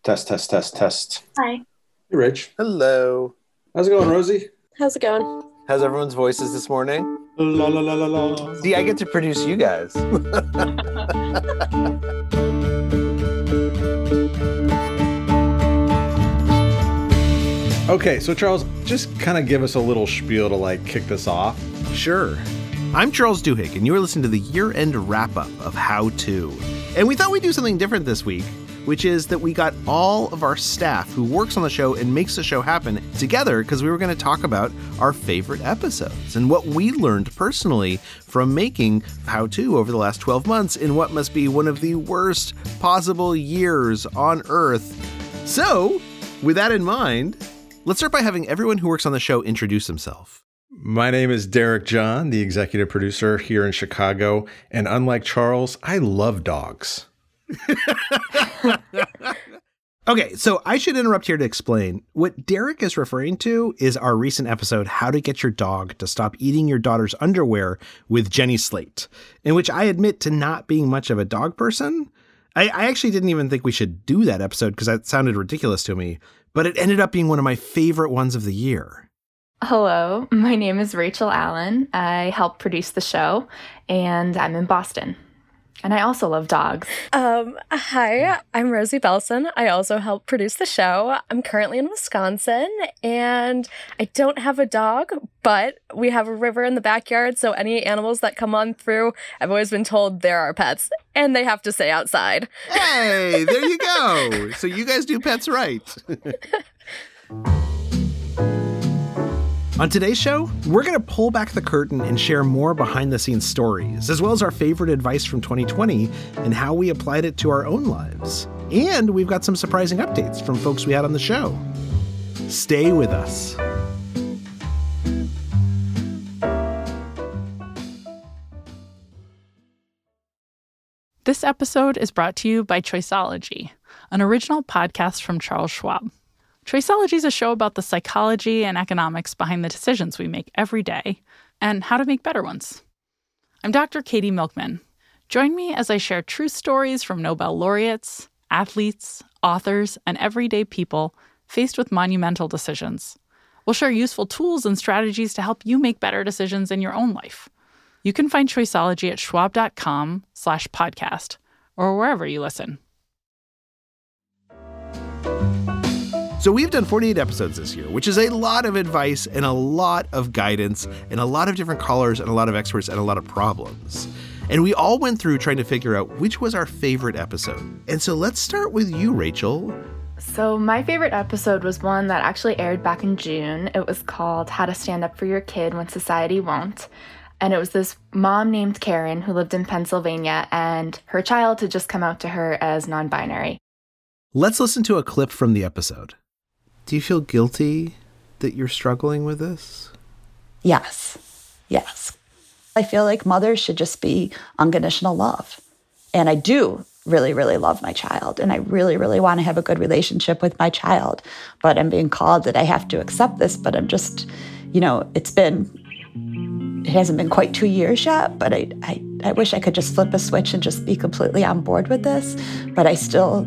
Test, test, test, test. Hi. Hey, Rich. Hello. How's it going, Rosie? How's it going? How's everyone's voices this morning? La la la la la. See, I get to produce you guys. Okay, so Charles, just kind of give us a little spiel to kick this off. Sure. I'm Charles Duhigg, and you're listening to the year-end wrap-up of How To. And we thought we'd do something different this week, which is that we got all of our staff who works on the show and makes the show happen together because we were going to talk about our favorite episodes and what we learned personally from making How To over the last 12 months in what must be one of the worst possible years on Earth. So, with that in mind, let's start by having everyone who works on the show introduce himself. My name is Derek John, the executive producer here in Chicago. And unlike Charles, I love dogs. Okay, so I should interrupt here to explain. What Derek is referring to is our recent episode, How to Get Your Dog to Stop Eating Your Daughter's Underwear with Jenny Slate, in which I admit to not being much of a dog person. I actually didn't even think we should do that episode because that sounded ridiculous to me, but it ended up being one of my favorite ones of the year. Hello, my name is Rachel Allen. I help produce the show, and I'm in Boston. And I also love dogs. Hi, I'm Rosie Belson. I also help produce the show. I'm currently in Wisconsin, and I don't have a dog, but we have a river in the backyard, so any animals that come on through, I've always been told they're our pets, and they have to stay outside. Hey, there you go. So you guys do pets right. On today's show, we're going to pull back the curtain and share more behind-the-scenes stories, as well as our favorite advice from 2020 and how we applied it to our own lives. And we've got some surprising updates from folks we had on the show. Stay with us. This episode is brought to you by Choiceology, an original podcast from Charles Schwab. Choiceology is a show about the psychology and economics behind the decisions we make every day and how to make better ones. I'm Dr. Katie Milkman. Join me as I share true stories from Nobel laureates, athletes, authors, and everyday people faced with monumental decisions. We'll share useful tools and strategies to help you make better decisions in your own life. You can find Choiceology at schwab.com/podcast or wherever you listen. So we've done 48 episodes this year, which is a lot of advice and a lot of guidance and a lot of different callers and a lot of experts and a lot of problems. And we all went through trying to figure out which was our favorite episode. And so let's start with you, Rachel. So my favorite episode was one that actually aired back in June. It was called How to Stand Up for Your Kid When Society Won't. And it was this mom named Karen who lived in Pennsylvania, and her child had just come out to her as non-binary. Let's listen to a clip from the episode. Do you feel guilty that you're struggling with this? Yes. I feel like mothers should just be unconditional love. And I do really, really love my child. And I really, really want to have a good relationship with my child. But I'm being called that I have to accept this. But I'm just, it hasn't been quite 2 years yet. But I wish I could just flip a switch and just be completely on board with this. But I struggle.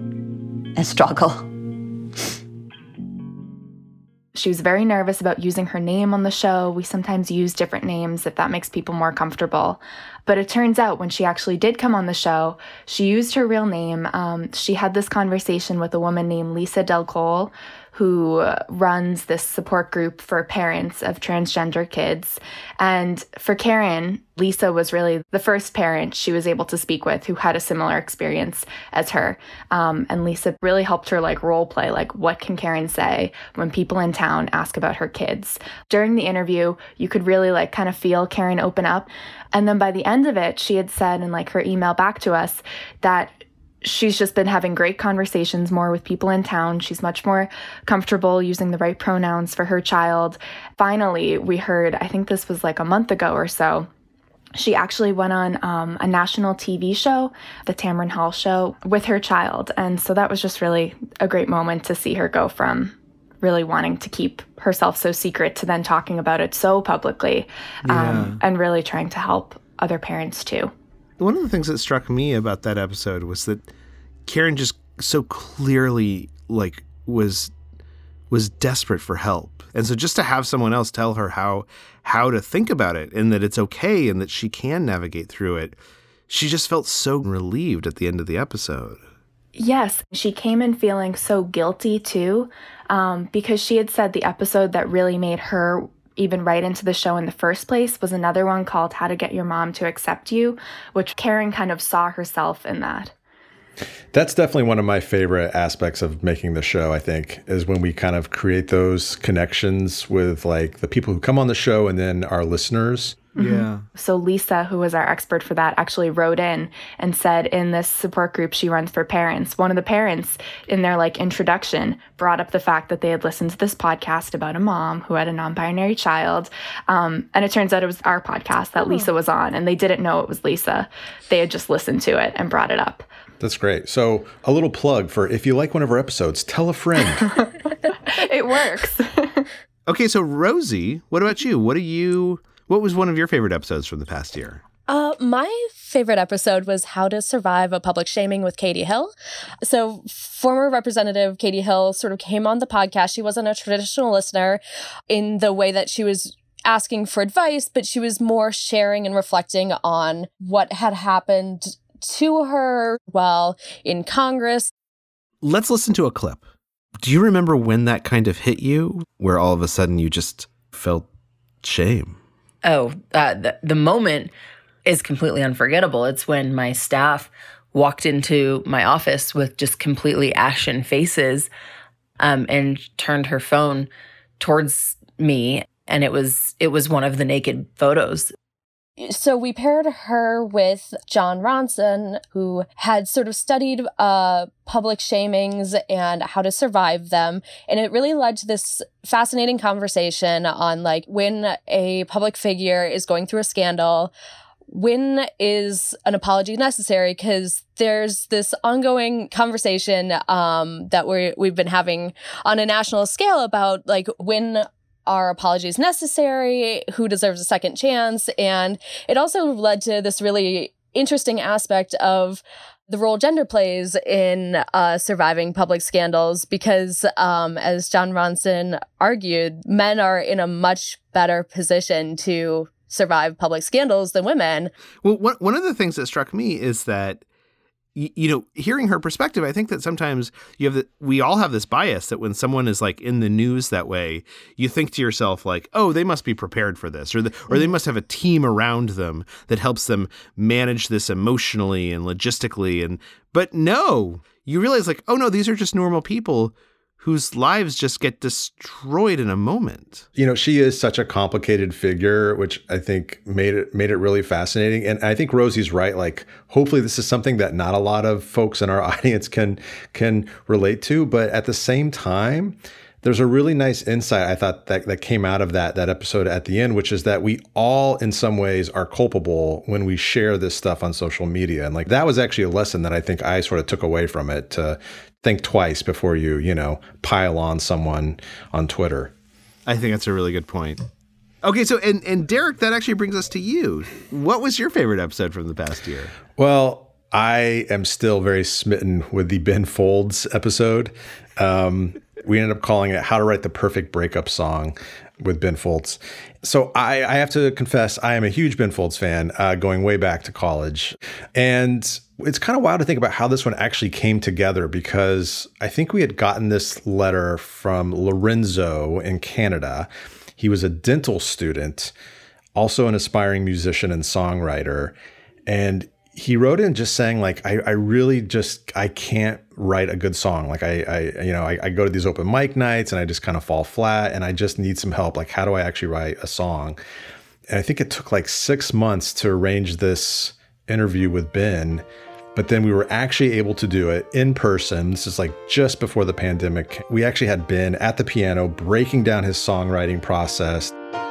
She was very nervous about using her name on the show. We sometimes use different names if that makes people more comfortable. But it turns out when she actually did come on the show, she used her real name. She had this conversation with a woman named Lisa Del Cole, who runs this support group for parents of transgender kids. And for Karen, Lisa was really the first parent she was able to speak with who had a similar experience as her. And Lisa really helped her role play, what can Karen say when people in town ask about her kids? During the interview, you could really kind of feel Karen open up. And then by the end of it, she had said in her email back to us that she's just been having great conversations more with people in town. She's much more comfortable using the right pronouns for her child. Finally, we heard, I think this was a month ago or so, she actually went on a national TV show, the Tamron Hall Show, with her child. And so that was just really a great moment to see her go from really wanting to keep herself so secret to then talking about it so publicly, and really trying to help other parents too. One of the things that struck me about that episode was that Karen just so clearly like was desperate for help. And so just to have someone else tell her how to think about it and that it's okay and that she can navigate through it, she just felt so relieved at the end of the episode. Yes, she came in feeling so guilty too, because she had said the episode that really made her even write into the show in the first place was another one called How to Get Your Mom to Accept You, which Karen kind of saw herself in that. That's definitely one of my favorite aspects of making the show, I think, is when we kind of create those connections with like the people who come on the show and then our listeners. Yeah. So Lisa, who was our expert for that, actually wrote in and said in this support group she runs for parents, one of the parents in their like introduction brought up the fact that they had listened to this podcast about a mom who had a non-binary child. And it turns out it was our podcast that Lisa was on, and they didn't know it was Lisa. They had just listened to it and brought it up. That's great. So a little plug for if you like one of our episodes, tell a friend. It works. Okay, so Rosie, what about you? What was one of your favorite episodes from the past year? My favorite episode was How to Survive a Public Shaming with Katie Hill. So former Representative Katie Hill sort of came on the podcast. She wasn't a traditional listener in the way that she was asking for advice, but she was more sharing and reflecting on what had happened to her while in Congress. Let's listen to a clip. Do you remember when that kind of hit you, where all of a sudden you just felt shame? The moment is completely unforgettable. It's when my staff walked into my office with just completely ashen faces and turned her phone towards me, and it was one of the naked photos. So we paired her with Jon Ronson, who had sort of studied public shamings and how to survive them. And it really led to this fascinating conversation on like when a public figure is going through a scandal, when is an apology necessary? Because there's this ongoing conversation that we've been having on a national scale about like when are apologies necessary? Who deserves a second chance? And it also led to this really interesting aspect of the role gender plays in surviving public scandals, because as Jon Ronson argued, men are in a much better position to survive public scandals than women. Well, one of the things that struck me is that hearing her perspective, I think that sometimes we all have this bias that when someone is like in the news that way, you think to yourself like, oh, they must be prepared for this, or they must have a team around them that helps them manage this emotionally and logistically. But no, you realize like, oh no, these are just normal people whose lives just get destroyed in a moment. She is such a complicated figure, which I think made it really fascinating. And I think Rosie's right. Like, hopefully this is something that not a lot of folks in our audience can relate to. But at the same time, there's a really nice insight I thought that came out of that episode at the end, which is that we all in some ways are culpable when we share this stuff on social media. And like that was actually a lesson that I think I sort of took away from it, to think twice before you pile on someone on Twitter. I think that's a really good point. Okay, so and Derek, that actually brings us to you. What was your favorite episode from the past year? Well, I am still very smitten with the Ben Folds episode. We ended up calling it How to Write the Perfect Breakup Song with Ben Folds. So I have to confess, I am a huge Ben Folds fan, going way back to college. And it's kind of wild to think about how this one actually came together, because I think we had gotten this letter from Lorenzo in Canada. He was a dental student, also an aspiring musician and songwriter. And he wrote in just saying like, I really I can't write a good song. Like I go to these open mic nights and I just kind of fall flat and I just need some help. Like, how do I actually write a song? And I think it took like 6 months to arrange this interview with Ben, but then we were actually able to do it in person. This is like just before the pandemic. We actually had Ben at the piano breaking down his songwriting process.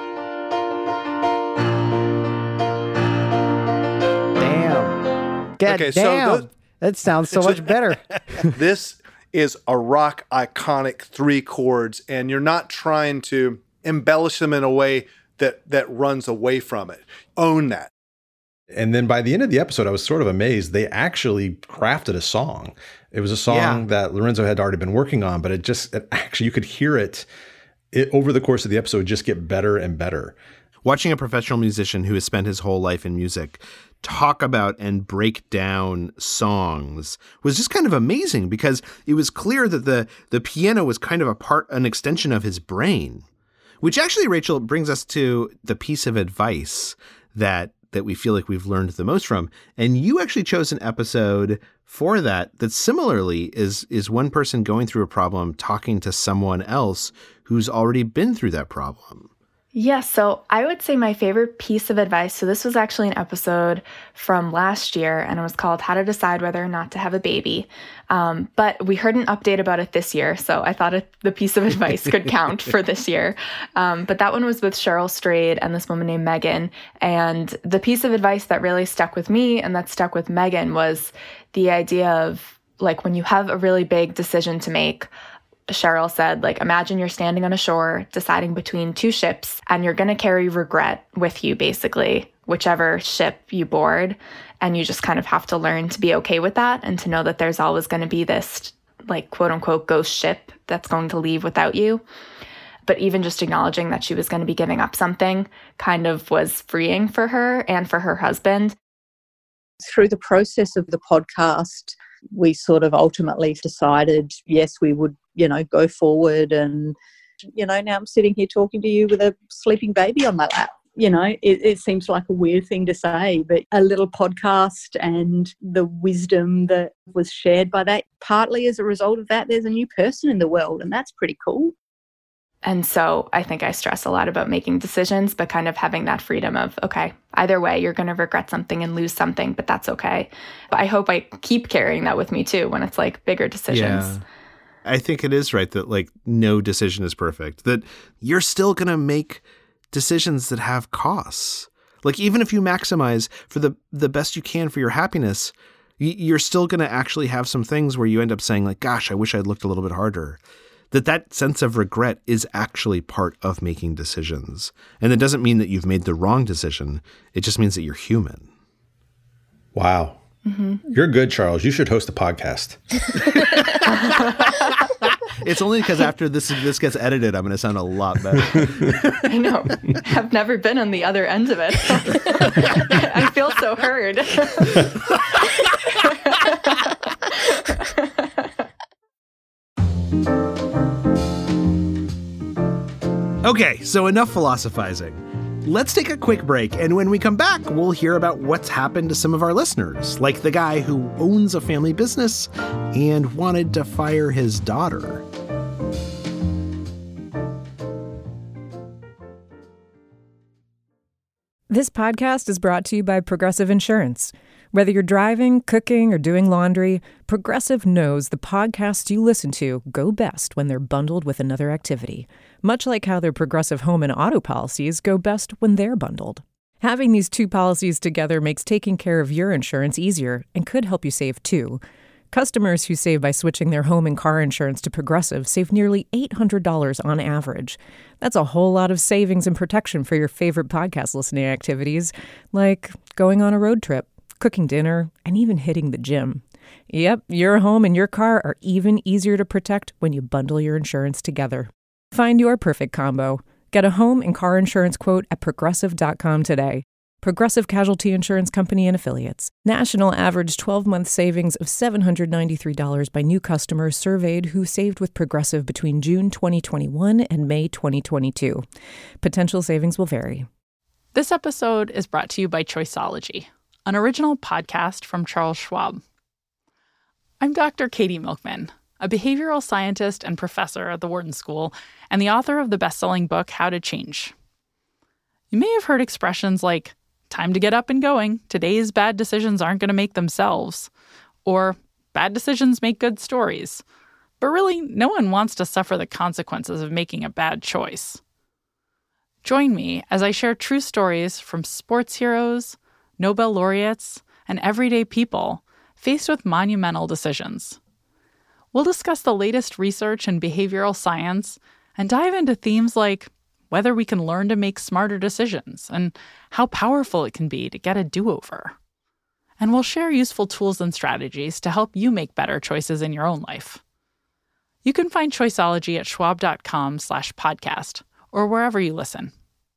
Okay, so that sounds so much better. This is a rock iconic 3 chords, and you're not trying to embellish them in a way that runs away from it. Own that. And then by the end of the episode, I was sort of amazed. They actually crafted a song. It was a song that Lorenzo had already been working on, but it actually, you could hear it over the course of the episode just get better and better. Watching a professional musician who has spent his whole life in music talk about and break down songs was just kind of amazing, because it was clear that the piano was kind of an extension of his brain, which actually, Rachel, brings us to the piece of advice that we feel like we've learned the most from. And you actually chose an episode for that similarly is one person going through a problem talking to someone else who's already been through that problem. Yeah, so I would say my favorite piece of advice, so this was actually an episode from last year, and it was called How to Decide Whether or Not to Have a Baby. But we heard an update about it this year, so I thought the piece of advice could count for this year. But that one was with Cheryl Strayed and this woman named Megan. And the piece of advice that really stuck with me and that stuck with Megan was the idea of, like, when you have a really big decision to make, Cheryl said, like, imagine you're standing on a shore deciding between two ships, and you're going to carry regret with you, basically, whichever ship you board. And you just kind of have to learn to be okay with that and to know that there's always going to be this, like, quote unquote, ghost ship that's going to leave without you. But even just acknowledging that she was going to be giving up something kind of was freeing for her and for her husband. Through the process of the podcast, we sort of ultimately decided, yes, we would, go forward. And, now I'm sitting here talking to you with a sleeping baby on my lap. It seems like a weird thing to say, but a little podcast and the wisdom that was shared by that, partly as a result of that, there's a new person in the world, and that's pretty cool. And so I think I stress a lot about making decisions, but kind of having that freedom of, okay, either way, you're going to regret something and lose something, but that's okay. But I hope I keep carrying that with me too when it's like bigger decisions. Yeah. I think it is right that, like, no decision is perfect, that you're still going to make decisions that have costs. Like, even if you maximize for the best you can for your happiness, you're still going to actually have some things where you end up saying, like, gosh, I wish I'd looked a little bit harder. That sense of regret is actually part of making decisions. And it doesn't mean that you've made the wrong decision. It just means that you're human. Wow. Mm-hmm. You're good, Charles. You should host a podcast. It's only because after this gets edited, I'm going to sound a lot better. I know. I've never been on the other end of it. I feel so heard. Okay, so enough philosophizing. Let's take a quick break, and when we come back, we'll hear about what's happened to some of our listeners, like the guy who owns a family business and wanted to fire his daughter. This podcast is brought to you by Progressive Insurance. Whether you're driving, cooking, or doing laundry, Progressive knows the podcasts you listen to go best when they're bundled with another activity, much like how their Progressive home and auto policies go best when they're bundled. Having these two policies together makes taking care of your insurance easier and could help you save too. Customers who save by switching their home and car insurance to Progressive save nearly $800 on average. That's a whole lot of savings and protection for your favorite podcast listening activities, like going on a road trip, cooking dinner, and even hitting the gym. Yep, your home and your car are even easier to protect when you bundle your insurance together. Find your perfect combo. Get a home and car insurance quote at Progressive.com today. Progressive Casualty Insurance Company and Affiliates. National average 12-month savings of $793 by new customers surveyed who saved with Progressive between June 2021 and May 2022. Potential savings will vary. This episode is brought to you by Choiceology, an original podcast from Charles Schwab. I'm Dr. Katie Milkman, a behavioral scientist and professor at the Wharton School, and the author of the best-selling book, How to Change. You may have heard expressions like, time to get up and going, today's bad decisions aren't going to make themselves, or bad decisions make good stories. But really, no one wants to suffer the consequences of making a bad choice. Join me as I share true stories from sports heroes, Nobel laureates, and everyday people faced with monumental decisions. We'll discuss the latest research in behavioral science and dive into themes like whether we can learn to make smarter decisions, and how powerful it can be to get a do-over. And we'll share useful tools and strategies to help you make better choices in your own life. You can find Choiceology at schwab.com/podcast or wherever you listen.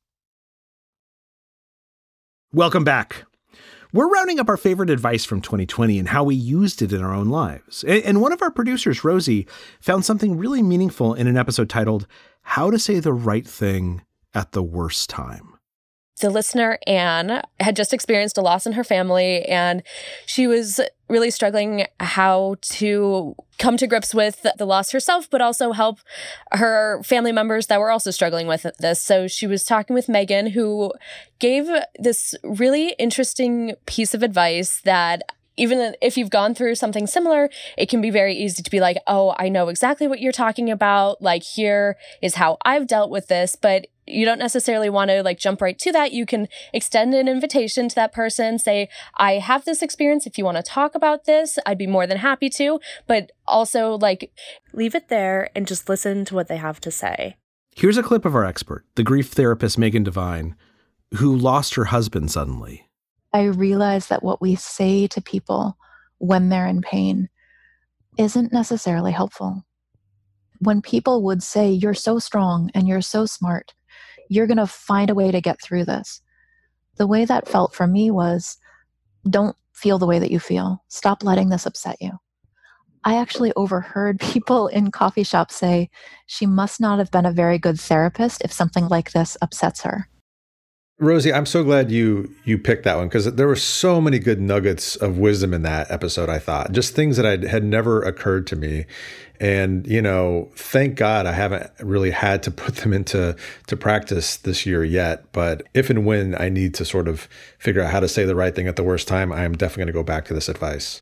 Welcome back. We're rounding up our favorite advice from 2020 and how we used it in our own lives. And one of our producers, Rosie, found something really meaningful in an episode titled, How to Say the Right Thing at the Worst Time. The listener, Anne, had just experienced a loss in her family, and she was really struggling how to come to grips with the loss herself, but also help her family members that were also struggling with this. So she was talking with Megan, who gave this really interesting piece of advice that even if you've gone through something similar, it can be very easy to be like, oh, I know exactly what you're talking about. Like, here is how I've dealt with this. But you don't necessarily want to jump right to that. You can extend an invitation to that person, say, I have this experience. If you want to talk about this, I'd be more than happy to. But also leave it there and just listen to what they have to say. Here's a clip of our expert, the grief therapist Megan Devine, who lost her husband suddenly. I realize that what we say to people when they're in pain isn't necessarily helpful. When people would say, you're so strong and you're so smart, you're going to find a way to get through this. The way that felt for me was, don't feel the way that you feel. Stop letting this upset you. I actually overheard people in coffee shops say, she must not have been a very good therapist if something like this upsets her. Rosie, I'm so glad you picked that one, because there were so many good nuggets of wisdom in that episode, I thought. Just things that had never occurred to me. And, thank God I haven't really had to put them into practice this year yet. But if and when I need to sort of figure out how to say the right thing at the worst time, I am definitely going to go back to this advice.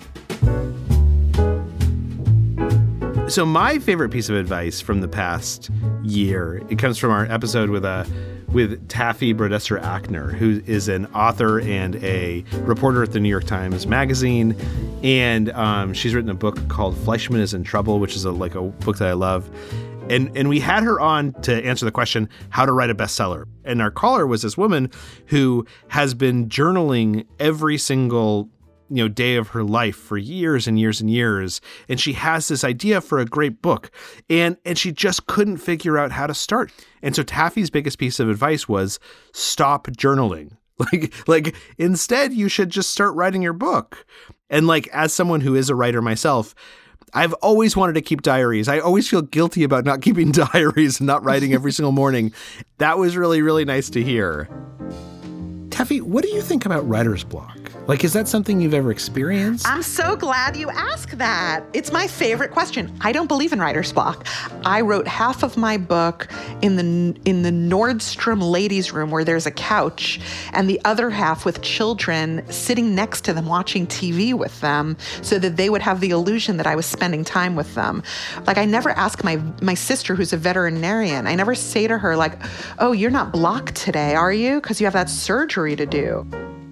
So my favorite piece of advice from the past year, it comes from our episode with Taffy Brodesser-Akner, who is an author and a reporter at the New York Times Magazine. And she's written a book called Fleischman is in Trouble, which is a book that I love. And we had her on to answer the question, how to write a bestseller. And our caller was this woman who has been journaling every single day of her life for years and years and years. And she has this idea for a great book. And she just couldn't figure out how to start. And so Taffy's biggest piece of advice was stop journaling. Instead, you should just start writing your book. And as someone who is a writer myself, I've always wanted to keep diaries. I always feel guilty about not keeping diaries and not writing every single morning. That was really, really nice to hear. Taffy, what do you think about writer's block? Is that something you've ever experienced? I'm so glad you asked that. It's my favorite question. I don't believe in writer's block. I wrote half of my book in the Nordstrom ladies' room where there's a couch, and the other half with children sitting next to them watching TV with them, so that they would have the illusion that I was spending time with them. I never ask my sister, who's a veterinarian, I never say to her oh, you're not blocked today, are you? Because you have that surgery to do.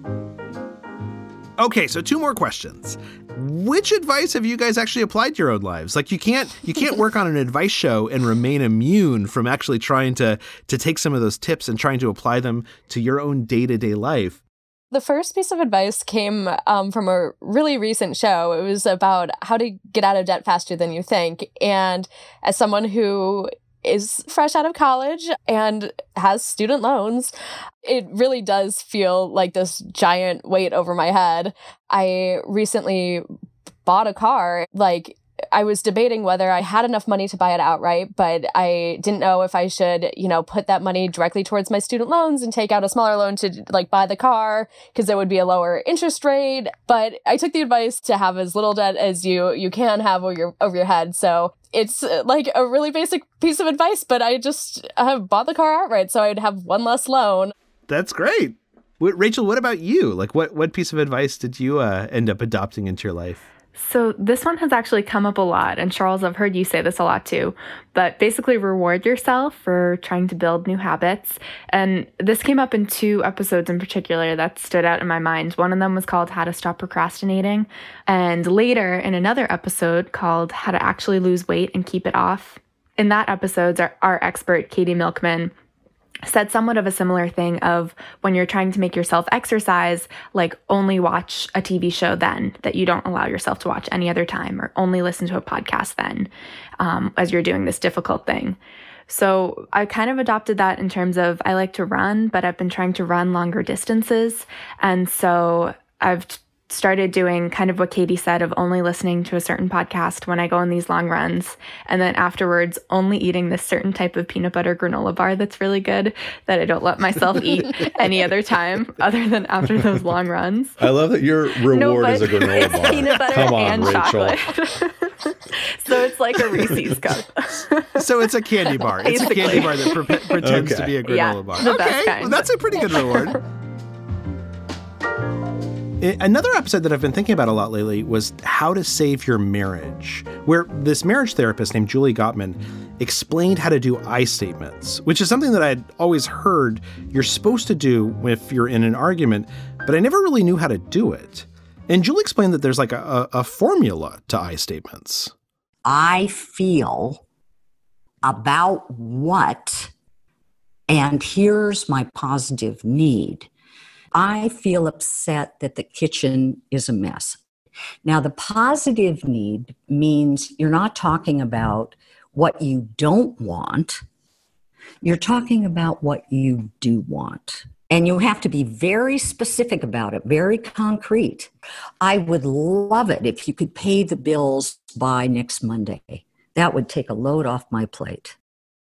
Okay, so 2 more questions. Which advice have you guys actually applied to your own lives? You can't work on an advice show and remain immune from actually trying to take some of those tips and trying to apply them to your own day-to-day life. The first piece of advice came from a really recent show. It was about how to get out of debt faster than you think. And as someone who is fresh out of college and has student loans, it really does feel like this giant weight over my head. I recently bought a car. I was debating whether I had enough money to buy it outright, but I didn't know if I should, put that money directly towards my student loans and take out a smaller loan to buy the car, because there would be a lower interest rate. But I took the advice to have as little debt as you can have over your head. So it's a really basic piece of advice, but I just bought the car outright so I'd have one less loan. That's great. Rachel, what about you? What piece of advice did you end up adopting into your life? So this one has actually come up a lot, and Charles, I've heard you say this a lot too, but basically reward yourself for trying to build new habits. And this came up in 2 episodes in particular that stood out in my mind. One of them was called How to Stop Procrastinating, and later in another episode called How to Actually Lose Weight and Keep It Off. In that episode, our expert, Katie Milkman, said somewhat of a similar thing of when you're trying to make yourself exercise, like only watch a TV show then that you don't allow yourself to watch any other time, or only listen to a podcast then as you're doing this difficult thing. So I kind of adopted that in terms of I like to run, but I've been trying to run longer distances. And so I've started doing kind of what Katie said of only listening to a certain podcast when I go on these long runs. And then afterwards, only eating this certain type of peanut butter granola bar that's really good that I don't let myself eat any other time other than after those long runs. I love that your reward is a granola bar. Peanut butter Come on, and Rachel. chocolate. So it's like a Reese's cup. So it's a candy bar. It's a candy bar that pretends to be a granola bar. The best kind. Well, that's a pretty good reward. Another episode that I've been thinking about a lot lately was How to Save Your Marriage, where this marriage therapist named Julie Gottman explained how to do I statements, which is something that I'd always heard you're supposed to do if you're in an argument, but I never really knew how to do it. And Julie explained that there's like a formula to I statements. I feel about what, and here's my positive need. I feel upset that the kitchen is a mess. Now, the positive need means you're not talking about what you don't want. You're talking about what you do want. And you have to be very specific about it, very concrete. I would love it if you could pay the bills by next Monday. That would take a load off my plate.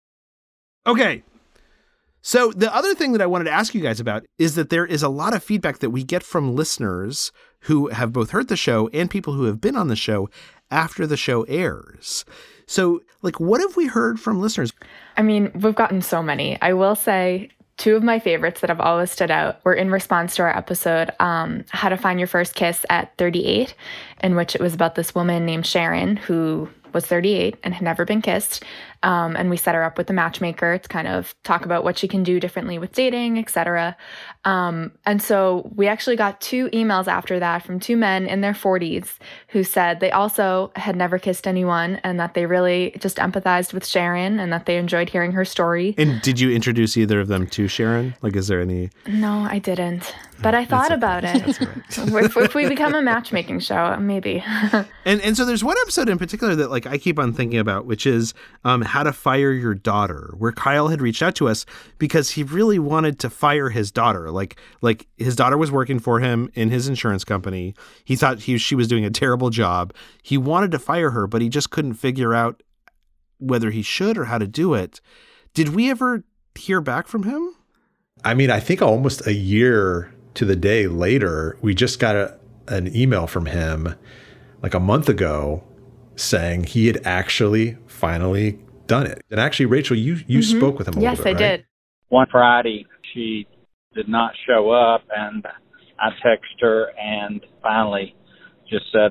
Okay. So the other thing that I wanted to ask you guys about is that there is a lot of feedback that we get from listeners who have both heard the show and people who have been on the show after the show airs. So, like, what have we heard from listeners? I mean, we've gotten so many. I will say 2 of my favorites that have always stood out were in response to our episode, How to Find Your First Kiss at 38, in which it was about this woman named Sharon who was 38 and had never been kissed. And we set her up with a matchmaker to kind of talk about what she can do differently with dating, etc. And so we actually got 2 emails after that from 2 men in their 40s who said they also had never kissed anyone and that they really just empathized with Sharon and that they enjoyed hearing her story. And did you introduce either of them to Sharon? Like, is there any? No, I didn't. But I thought about it. If we become a matchmaking show, maybe. And so there's one episode in particular that like I keep on thinking about, which is How to Fire Your Daughter, where Kyle had reached out to us because he really wanted to fire his daughter. Like his daughter was working for him in his insurance company. He thought she was doing a terrible job. He wanted to fire her, but he just couldn't figure out whether he should or how to do it. Did we ever hear back from him? I mean, I think almost a year to the day later, we just got an email from him like a month ago saying he had actually finally done it. And actually, Rachel, you spoke with him a little bit, right? Yes, I did. One Friday, she did not show up, and I texted her and finally just said,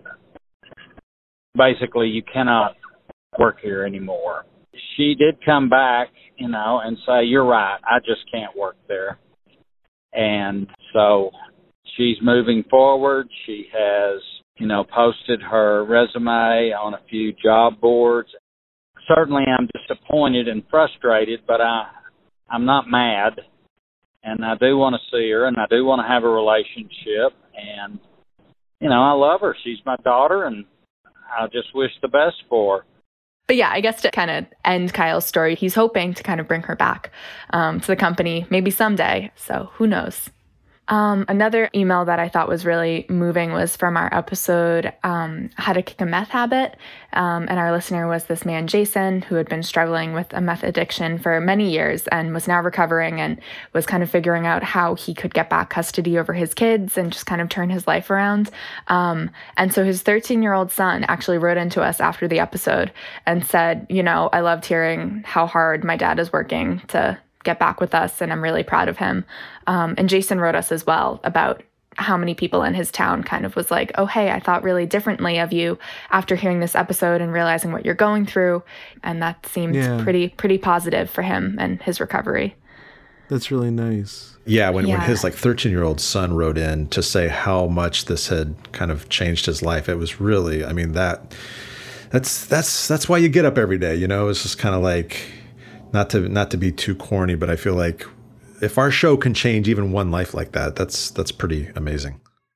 basically, you cannot work here anymore. She did come back, and say, you're right, I just can't work there. And so she's moving forward. She has, posted her resume on a few job boards. Certainly I'm disappointed and frustrated, but I'm not mad. And I do want to see her, and I do want to have a relationship. And, I love her. She's my daughter, and I just wish the best for her. But yeah, I guess to kind of end Kyle's story, he's hoping to kind of bring her back to the company maybe someday. So who knows? Another email that I thought was really moving was from our episode, How to Kick a Meth Habit. And our listener was this man, Jason, who had been struggling with a meth addiction for many years and was now recovering and was kind of figuring out how he could get back custody over his kids and just kind of turn his life around. And so his 13-year-old son actually wrote into us after the episode and said, I loved hearing how hard my dad is working to get back with us, and I'm really proud of him. And Jason wrote us as well about how many people in his town kind of was like, oh, hey, I thought really differently of you after hearing this episode and realizing what you're going through. And that seemed pretty positive for him and his recovery. That's really nice. Yeah, when his 13-year-old son wrote in to say how much this had kind of changed his life, it was really, that's why you get up every day, It's just kind of like Not to be too corny, but I feel like if our show can change even one life like that, that's pretty amazing.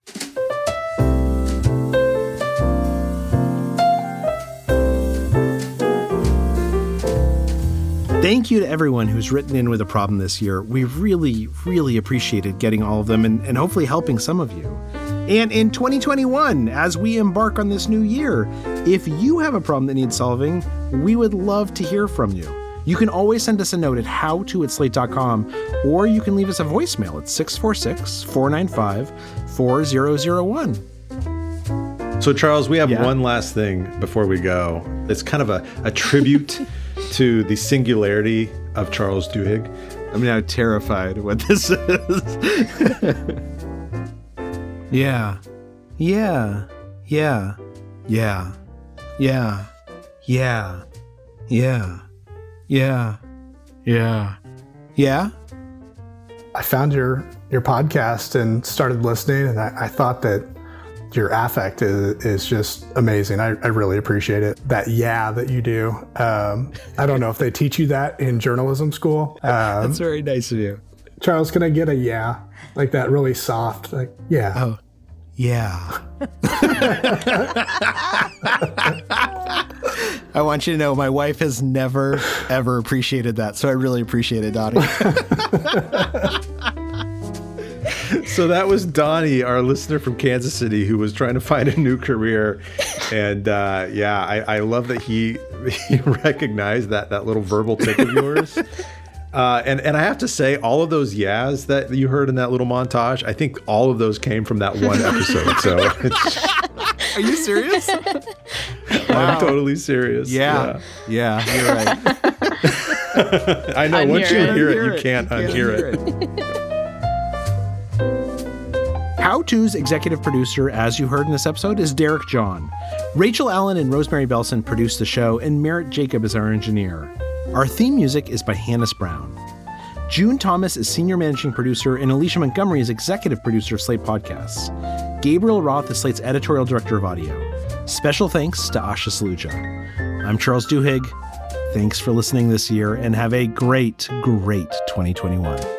Thank you to everyone who's written in with a problem this year. We really, really appreciated getting all of them and hopefully helping some of you. And in 2021, as we embark on this new year, if you have a problem that needs solving, we would love to hear from you. You can always send us a note at howto@slate.com, or you can leave us a voicemail at 646-495-4001. So, Charles, we have one last thing before we go. It's kind of a tribute to the singularity of Charles Duhigg. I'm now terrified what this is. Yeah. Yeah. Yeah. Yeah. Yeah. Yeah. Yeah. Yeah. Yeah. Yeah. I found your podcast and started listening, and I thought that your affect is just amazing. I really appreciate it. That that you do. I don't know if they teach you that in journalism school. That's very nice of you. Charles, can I get a like that really soft, like, yeah. Oh, yeah. I want you to know my wife has never, ever appreciated that. So I really appreciate it, Donnie. So that was Donnie, our listener from Kansas City, who was trying to find a new career. And I love that he recognized that little verbal tick of yours. And I have to say, all of those yeahs that you heard in that little montage, I think all of those came from that one episode. So Are you serious? I'm totally serious. Yeah, you're right. I know, once you hear it, you can't unhear it. How To's executive producer, as you heard in this episode, is Derek John. Rachel Allen and Rosemary Belson produced the show, and Merritt Jacob is our engineer. Our theme music is by Hannes Brown. June Thomas is senior managing producer, and Alicia Montgomery is executive producer of Slate Podcasts. Gabriel Roth is Slate's editorial director of audio. Special thanks to Asha Saluja. I'm Charles Duhigg. Thanks for listening this year, and have a great, great 2021.